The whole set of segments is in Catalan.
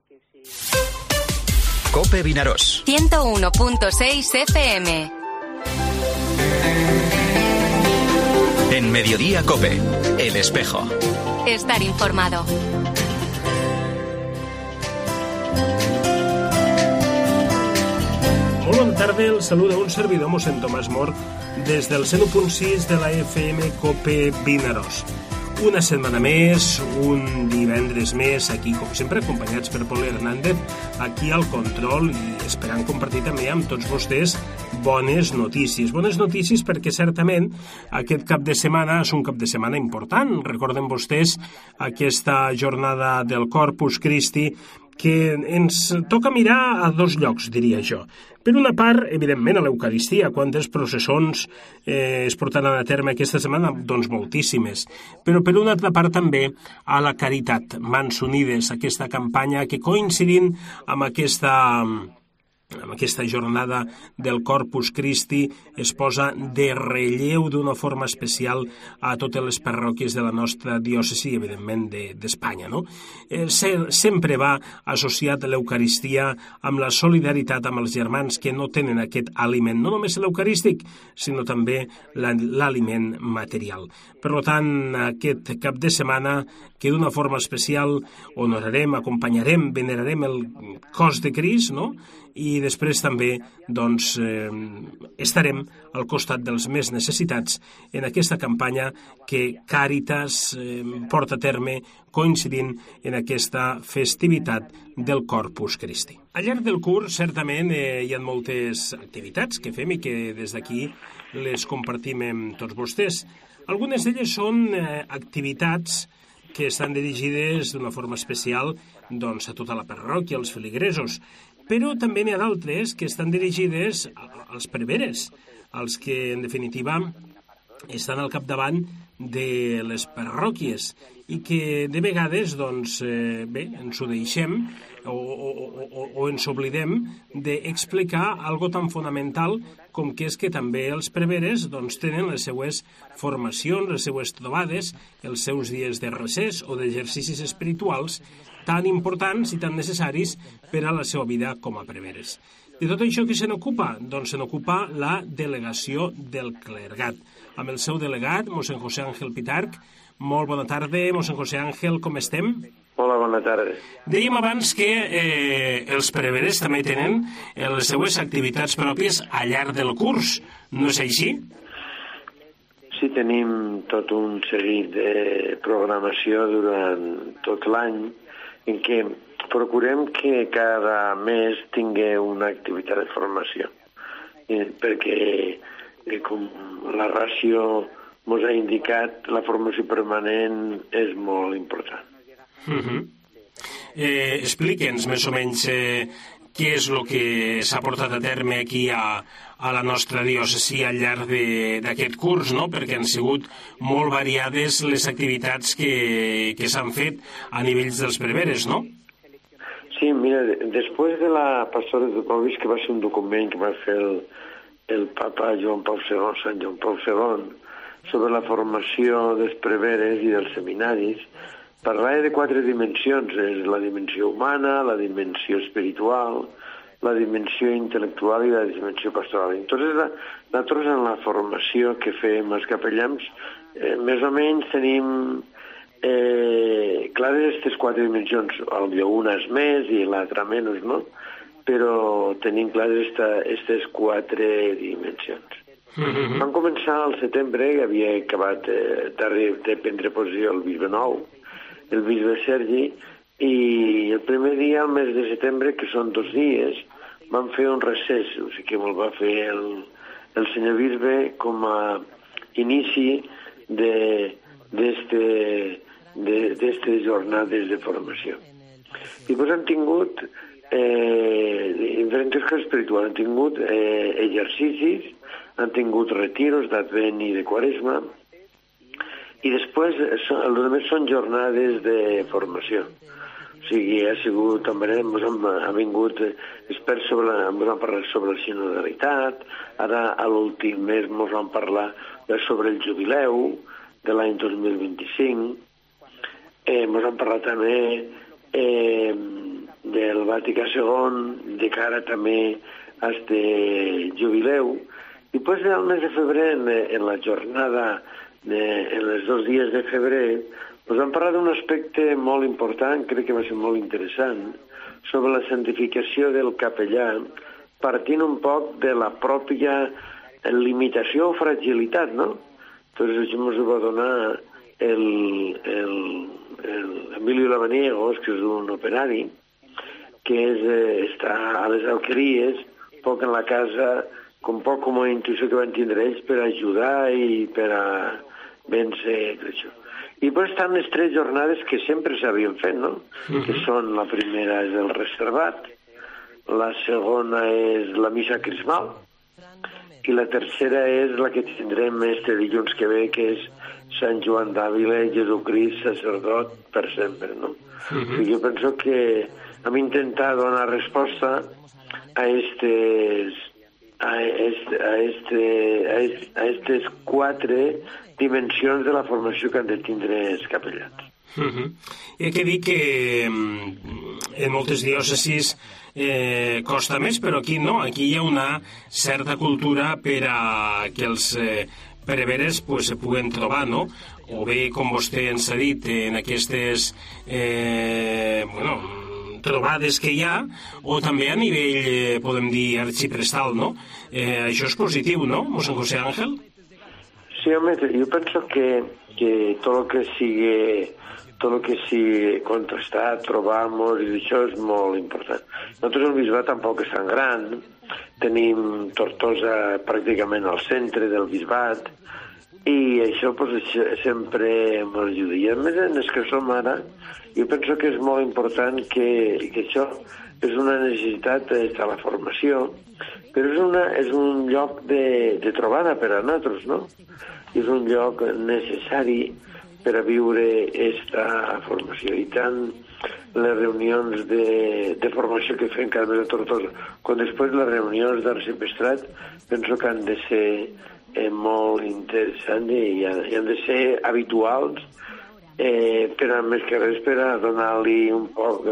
COPE Vinaròs. 101.6 FM. En Mediodía COPE, El Espejo. Estar informado. Molt bona tarda, el saluda un servidor, mossèn Tomàs Mor, des del 101.6 de la FM COPE Vinaròs. Una setmana més, un divendres més, aquí, com sempre, acompanyats per Pol Hernández, aquí al control i esperant compartir també amb tots vostès bones notícies. Bones notícies perquè certament aquest cap de setmana és un cap de setmana important. Recorden vostès aquesta jornada del Corpus Christi que ens toca mirar a dos llocs, diria jo. Per una part, evidentment, a l'Eucaristia. Quantes processons es portaran a terme aquesta setmana? Doncs moltíssimes. Però per una altra part també a la caritat. Mans Unides, aquesta campanya que coincidint amb aquesta jornada del Corpus Christi es posa de relleu d'una forma especial a totes les parròquies de la nostra diòcesi i, evidentment, d'Espanya, no? Sempre va associat l'Eucaristia amb la solidaritat amb els germans que no tenen aquest aliment, no només l'eucarístic, sinó també l'aliment material. Per tant, aquest cap de setmana que d'una forma especial honorarem, acompanyarem, venerarem el cos de Crist, no?, i després també doncs, estarem al costat dels més necessitats en aquesta campanya que Càritas porta a terme coincidint en aquesta festivitat del Corpus Christi. Al llarg del curs, certament, hi ha moltes activitats que fem i que des d'aquí les compartim amb tots vostès. Algunes d'elles són activitats que estan dirigides d'una forma especial doncs, a tota la parròquia, als feligresos, però també n'hi ha d'altres que estan dirigides als preveres, als que, en definitiva, estan al capdavant de les parròquies i que, de vegades, doncs, ens ho deixem o ens oblidem d'explicar algo tan fonamental com que és que també els preveres doncs, tenen les seues formacions, les seues trobades, els seus dies de recés o d'exercicis espirituals tan importants i tan necessaris per a la seva vida com a preveres. De tot això qui se n'ocupa? Doncs se n'ocupa la delegació del clergat. Amb el seu delegat, mossèn José Ángel Pitarch. Molt bona tarda, mossèn José Ángel, com estem? Hola, bona tarda. Dèiem abans que els preveres també tenen les seues activitats pròpies al llarg del curs. No és així? Sí, tenim tot un seguit de programació durant tot l'any en què procurem que cada mes tingui una activitat de formació, perquè com la ràcio ens ha indicat, la formació permanent és molt important. Explique'ns més o menys què és el que s'ha portat a terme aquí a la nostra diòcesi al llarg d'aquest curs, no? Perquè han sigut molt variades les activitats que s'han fet a nivells dels preveres, no? Sí, mira, després de la Pastora de Covis, que va ser un document que va fer el papa Joan Pau II, Sant Joan Pau II, sobre la formació dels preveres i dels seminaris, parlava de 4 dimensions, la dimensió humana, la dimensió espiritual, la dimensió intel·lectual i la dimensió pastoral. Entonces, nosaltres en la formació que fem els capellans, més o menys tenim clares aquestes 4 dimensions, potser una és més i l'altra menys, no? Però tenim clares aquestes 4 dimensions. Vam començar al setembre, que havia acabat de prendre posició el bisbe nou, el bisbe Sergi, i el primer dia, al mes de setembre, que són 2 dies, vam fer un recés, o sigui que me'l va fer el senyor bisbe com a inici d'estes jornades de formació. I doncs han tingut diferents coses espirituals, han tingut exercicis, han tingut retiros d'Advent i de Quaresma, i després els altres són jornades de formació. O sigui, ha sigut, també ha vingut experts ens han parlat sobre la sinodalitat, ara a l'últim mes ens van parlar sobre el jubileu de l'any 2025, ens han parlat també de Vaticà II, de cara també a este jubileu. I després el mes de febrer, en la jornada, en els 2 dies de febrer, vam parlar d'un aspecte molt important, crec que va ser molt interessant, sobre la santificació del capellà, partint un poc de la pròpia limitació o fragilitat, no? Entonces això ens ho va donar Emilio Lavaniegos, que és un operari, que està a les alqueries, poc en la casa, com poc com a intuïció que van tindre ells per ajudar i per a vèncer això. I després estan les 3 jornades que sempre s'havien fet, no? Que són, la primera és el reservat, la segona és la missa crismal, i la tercera és la que tindrem este dilluns que ve, que és Sant Joan d'Àvila, Jesucrist, sacerdot per sempre, no? Jo penso que hem intentat donar resposta a aquestes 4 dimensions de la formació que han de tindre els capellans. He de dir que en moltes diòcesis costa més, però aquí no, aquí hi ha una certa cultura per a que els preveres se puguen trobar, no? O bé, com vostè ens ha dit, en aquestes trobades que hi ha, o també a nivell, podem dir, arxiprestal, no? Això és positiu, no, mossèn José Ángel? Sí, home, jo penso que tot el que sigui contrastat, trobar-nos, i això és molt important. Nosaltres el bisbat tampoc és tan gran, tenim Tortosa pràcticament al centre del bisbat, i això sempre m'ajuda. I a més, en els que som ara, jo penso que és molt important que això és una necessitat de la formació, però és un lloc de trobada per a nosaltres, no? És un lloc necessari per a viure aquesta formació. I tant les reunions de formació que fem cada mes a Tortosa, com després les reunions d'arxipestrat, penso que han de ser molt interessants i han de ser habituals, per a més que res per a donar-li un poc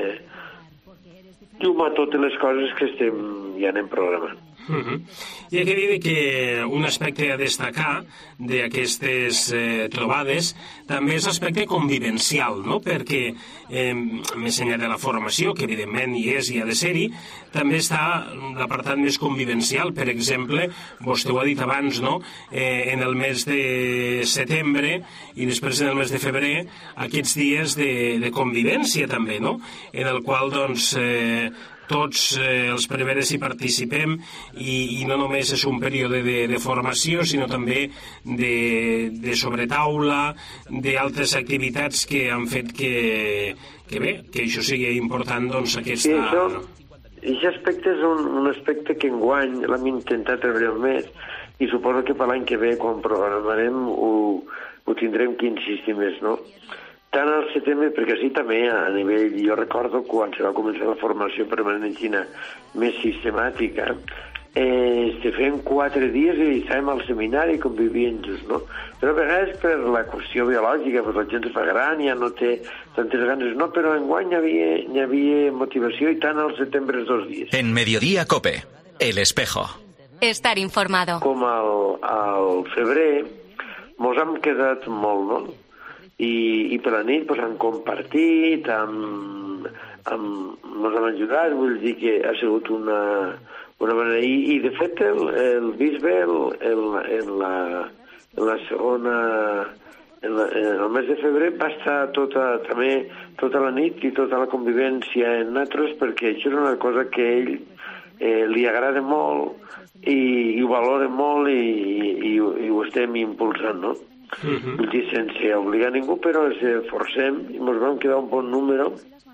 llum a totes les coses que ja anem programant. I he de dir que un aspecte a destacar d'aquestes trobades també és l'aspecte convivencial, no? Perquè més enllà de la formació, que evidentment hi és i ha de ser-hi, també està l'apartat més convivencial. Per exemple, vostè ho ha dit abans, no? En el mes de setembre i després en el mes de febrer, aquests dies de convivència també, no? En el qual, doncs, tots els preveres hi participem i no només és un període de formació, sinó també de sobretaula, d'altres activitats que han fet que això sigui important, doncs, aquesta... Sí, aquest aspecte és un aspecte que enguany l'hem intentat treballar més i suposo que per l'any que ve, quan programarem, ho tindrem que insistir més, no? Tant al setembre, perquè sí també a nivell, jo recordo quan se va començar la formació permanent xina més sistemàtica, fem 4 dies i estàvem al seminari convivint just, no? Però a vegades per la qüestió biològica, perquè la gent es fa gran, ja no té tantes ganes, no, però enguany hi havia motivació i tant al setembre els 2 dies. En Mediodía Cope, El Espejo. Estar informado. Com al febrer, mos hem quedat molt, no? I per la nit han compartit, ens han ajudat, vull dir que ha sigut una manera. I de fet el bisbe en la segona, en el mes de febrer va estar tota la nit i tota la convivència en nosaltres, perquè això és una cosa que a ell li agrada molt i ho valora molt i ho estem impulsant, no? Vull dir, sense obligar ningú, però ens forcem i ens vam quedar un bon número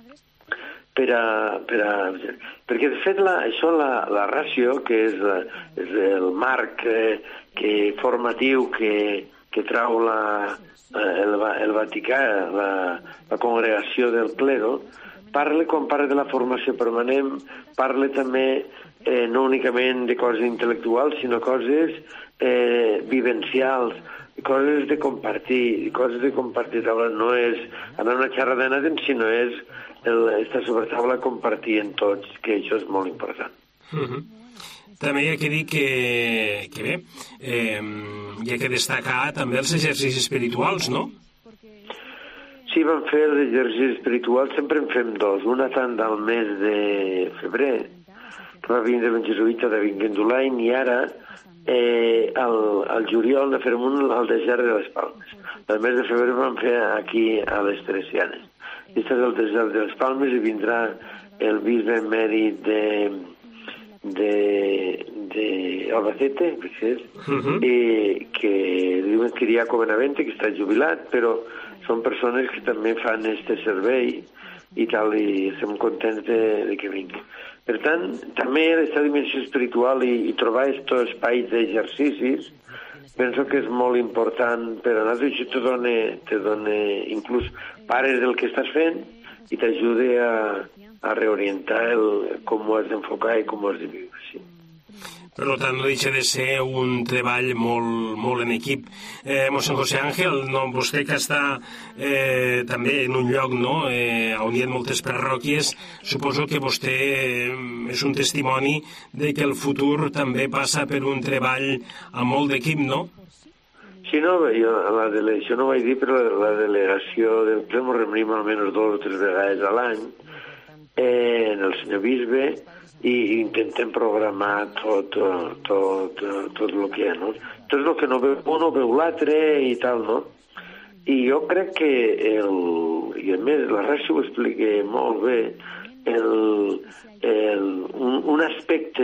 perquè de fet la ràcio, que és el marc formatiu que trau el Vaticà, la congregació del clero, quan parla de la formació permanent, parla també no únicament de coses intel·lectuals, sinó coses vivencials, coses de compartir. No és anar a una xerrada, sinó és estar sobre taula compartint tots, que això és molt important. També hi ha que dir que bé, hi ha que destacar també els exercicis espirituals, no? Sí, vam fer els exercicis espirituals, sempre en fem dos. Una tant al mes de febrer, que va vindre un jesuïta de Vinguendulain, i ara al juliol ne farem un al desert de les Palmes. El mes de febrer vam fer aquí a les Teresianes. Aquest és el desert de les Palmes i vindrà el bisbe emèrit de Albacete, que diuen Kiriaco Benavente, que està jubilat, però són persones que també fan este servei i tal, i estem contents de que vingui. Per tant, també aquesta dimensió espiritual i trobar aquests espais d'exercicis penso que és molt important per a nosaltres. Això te dona inclús pares del que estàs fent i t'ajuda a reorientar com ho has d'enfocar i com ho has de viure. Sí. Per tant, no deixa de ser un treball molt en equip. Mossèn José Ángel, vostè que està també en un lloc on hi ha moltes parròquies, suposo que vostè és un testimoni de que el futur també passa per un treball amb molt d'equip, no? Sí, no, jo això no ho vaig dir, però la delegació del ple ens reunim almenys 2 o 3 vegades a l'any en el senyor bisbe, i intentem programar tot el que hi ha, no? Tot el que no veu un o veu l'altre i tal, no? I jo crec que i a més la Ràcio ho explica molt bé, un aspecte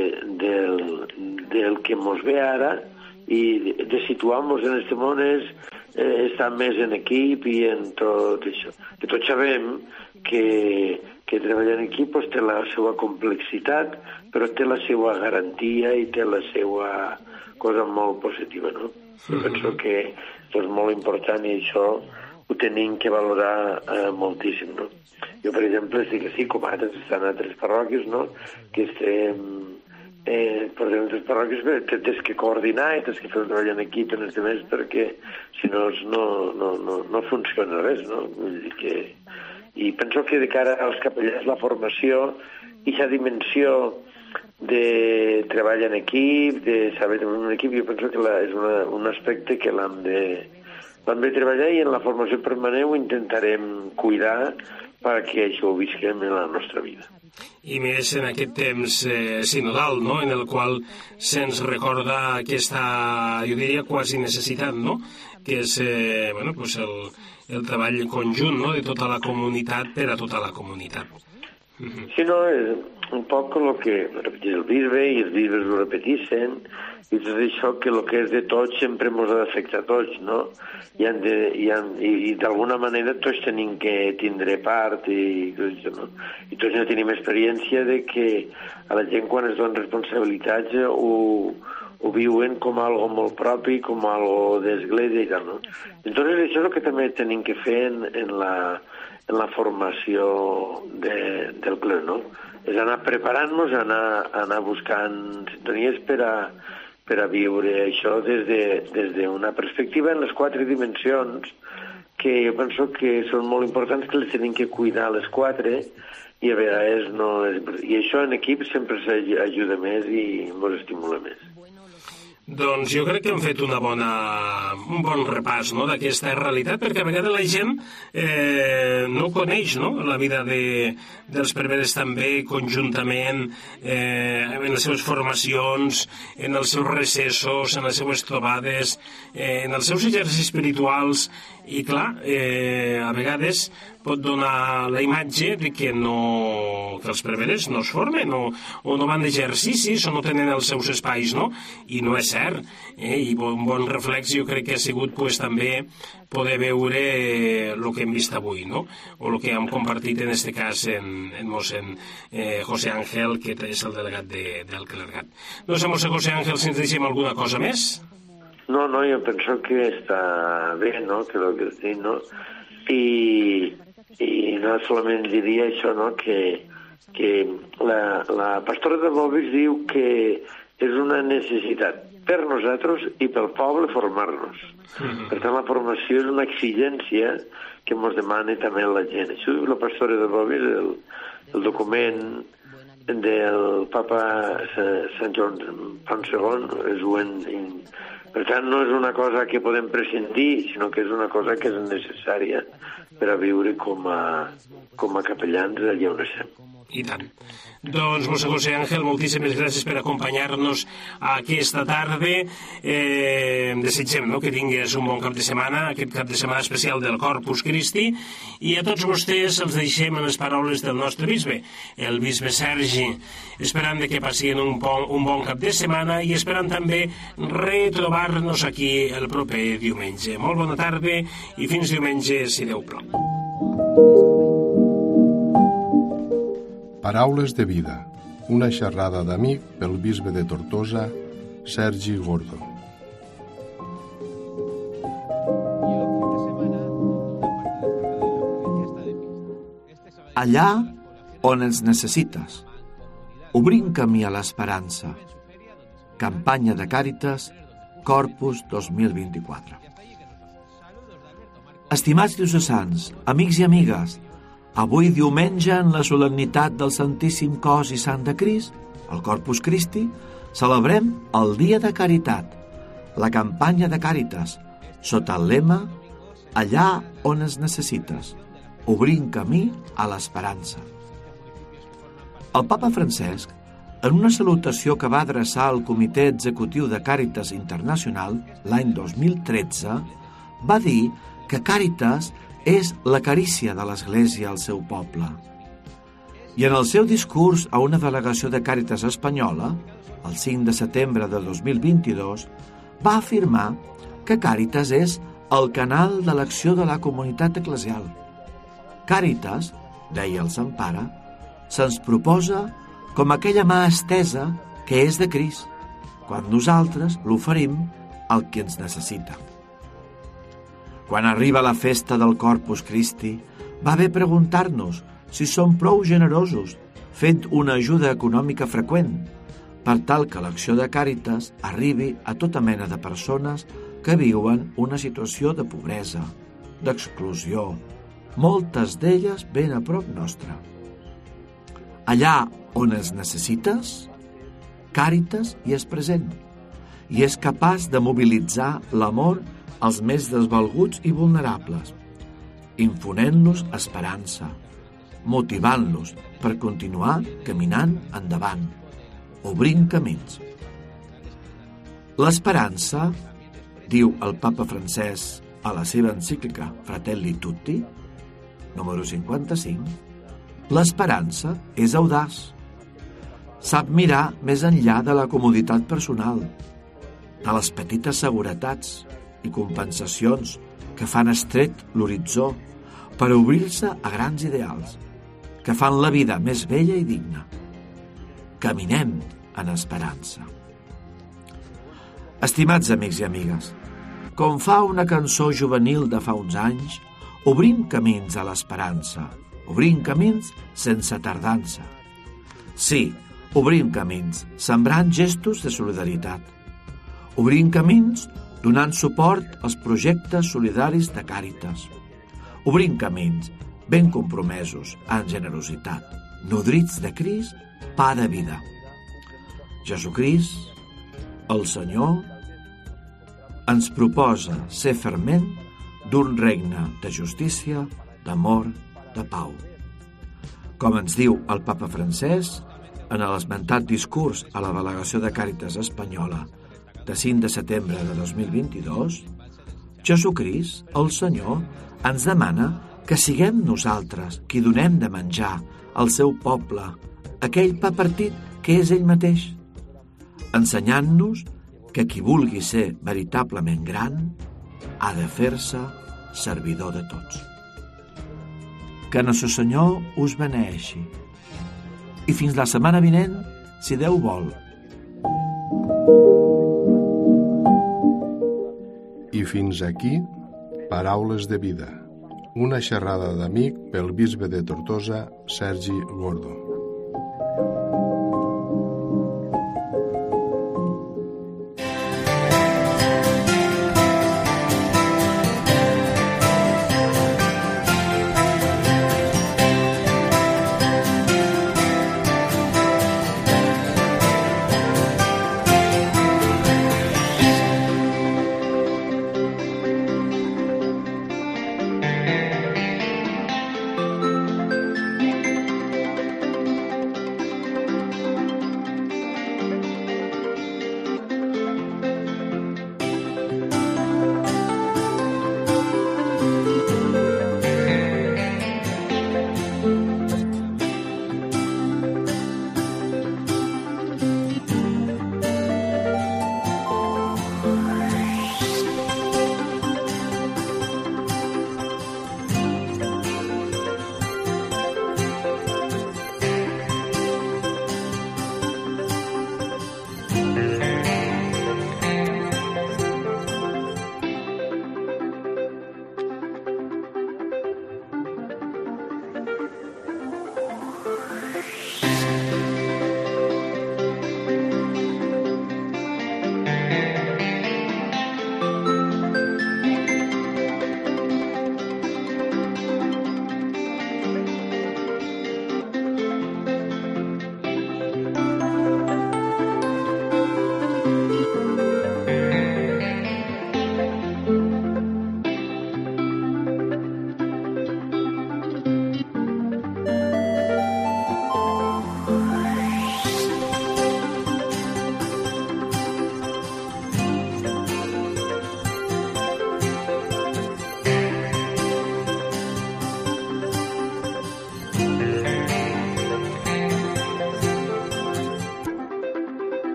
del que mos ve ara i de situar-nos en aquest món és estar més en equip i en tot això. Que tots sabem que treballar en equip té la seva complexitat, però té la seva garantia i té la seva cosa molt positiva, no? Jo penso que això és molt important i això ho tenim que valorar moltíssim, no? Jo, per exemple, estic així, com altres estan a 3 parròquies, no? Que estem per exemple, 3 parròquies, tens que coordinar i tens que fer un treball en equip en els demés, perquè si no funciona res, no? Vull dir que... I penso que de cara als capellans la formació i aquesta dimensió de treball en equip, de saber treballar en equip, jo penso que és un aspecte que l'hem de treballar, i en la formació permanent ho intentarem cuidar perquè això ho visquem en la nostra vida. I més en aquest temps sinodal, no?, en el qual se'ns recorda aquesta, jo diria, quasi necessitat, no?, que és el treball conjunt, no?, de tota la comunitat per a tota la comunitat. Sí, no, és un poc el que repetís el bisbe, i els bisbes ho repeteixen, i tot això que el que és de tots sempre ens ha d'afectar a tots, no? I d'alguna manera tots tenim que tindre part i tot això, no? I tots no tenim experiència de que a la gent quan es donen responsabilitats ho viuen com algo molt propi, com algo d'església i tal, no? Entonces això és el que també tenim que fer en la formació del ple, no? És anar preparant-nos, anar buscant sintonies per a viure això des d'una perspectiva en les 4 dimensions que jo penso que són molt importants, que les tenim que cuidar les 4, i a vegades no és... I això en equip sempre s'ajuda més i ens estimula més. Doncs jo crec que hem fet un bon repàs, no?, d'aquesta realitat, perquè a vegades la gent no coneix, no?, la vida dels preveres també conjuntament, en les seves formacions, en els seus recessos, en les seues trobades, en els seus exercicis espirituals, i clar, a vegades pot donar la imatge de que els preveres no es formen o no van d'exercicis o no tenen els seus espais, no? I no és cert. I un bon reflex jo crec que ha sigut també poder veure el que hem vist avui, no? O el que hem compartit en aquest cas en mossèn José Ángel, que és el delegat del clergat. No sé, mossèn José Ángel, si ens deixem alguna cosa més? No, jo penso que està bé, no?, que el que has dit, no? I no solament diria això, no?, que la pastora de Bobis diu que és una necessitat per nosaltres i pel poble formar-nos. Per tant, la formació és una exigència que ens demana també la gent. Això diu la pastora de Bobis, el document del papa Sant Joan Paul II. Per tant, no és una cosa que podem prescindir, sinó que és una cosa que és necessària per a viure com a capellans allà on estem. I tant. Doncs, José José Ángel, moltíssimes gràcies per acompanyar-nos aquesta tarda. Desitgem que tinguis un bon cap de setmana, aquest cap de setmana especial del Corpus Christi, i a tots vostès els deixem en les paraules del nostre bisbe, el bisbe Sergi, esperant que passin un bon cap de setmana i esperant també retrobar-nos aquí el proper diumenge. Molt bona tarda i fins diumenge, si Déu plau. Paraules de vida, una xerrada d'amic pel bisbe de Tortosa, Sergi Gordo. Allà on ens necessites, obrint camí a l'esperança. Campanya de Càritas, Corpus 2024. Estimats diocesans, amics i amigues, avui diumenge, en la solemnitat del Santíssim Cos i Sant de Crist, el Corpus Christi, celebrem el Dia de Caritat, la campanya de Càritas, sota el lema Allà on es necessites, obrint camí a l'esperança. El papa Francesc, en una salutació que va adreçar al Comitè Executiu de Càritas Internacional l'any 2013, va dir que Càritas és la carícia de l'Església al seu poble. I en el seu discurs a una delegació de Càritas espanyola, el 5 de setembre de 2022, va afirmar que Càritas és el canal de l'acció de la comunitat eclesial. Càritas, deia el Sant Pare, se'ns proposa com aquella mà estesa que és de Crist, quan nosaltres l'oferim al qui ens necessita. Quan arriba la festa del Corpus Christi, va bé preguntar-nos si som prou generosos, fent una ajuda econòmica freqüent, per tal que l'acció de Càritas arribi a tota mena de persones que viuen una situació de pobresa, d'exclusió, moltes d'elles ben a prop nostre. Allà on es necessites, Càritas hi és present i és capaç de mobilitzar l'amor als més desvalguts i vulnerables, infonent-los esperança, motivant-los per continuar caminant endavant, obrint camins. L'esperança, diu el papa Francesc a la seva encíclica Fratelli Tutti, número 55, l'esperança és audaç. Sap mirar més enllà de la comoditat personal, de les petites seguretats i compensacions que fan estret l'horitzó per obrir-se a grans ideals, que fan la vida més bella i digna. Caminem en esperança. Estimats amics i amigues, com fa una cançó juvenil de fa uns anys, obrim camins a l'esperança, obrim camins sense tardança. Sí, obrim camins, sembrant gestos de solidaritat. Obrim camins donant suport als projectes solidaris de Càritas. Obrim camins ben compromesos en generositat, nodrits de Crist, pa de vida. Jesucrist, el Senyor, ens proposa ser ferment d'un regne de justícia, d'amor, de pau. Com ens diu el papa Francesc en l'esmentat discurs a la delegació de Càritas espanyola de 5 de setembre de 2022, Jesucrist, el Senyor, ens demana que siguem nosaltres qui donem de menjar al seu poble aquell pa partit que és ell mateix, ensenyant-nos que qui vulgui ser veritablement gran ha de fer-se servidor de tots. Que Nostre Senyor us beneeixi. I fins la setmana vinent, si Déu vol. I fins aquí, Paraules de vida, Una xerrada d'amic pel bisbe de Tortosa, Sergi Gordo.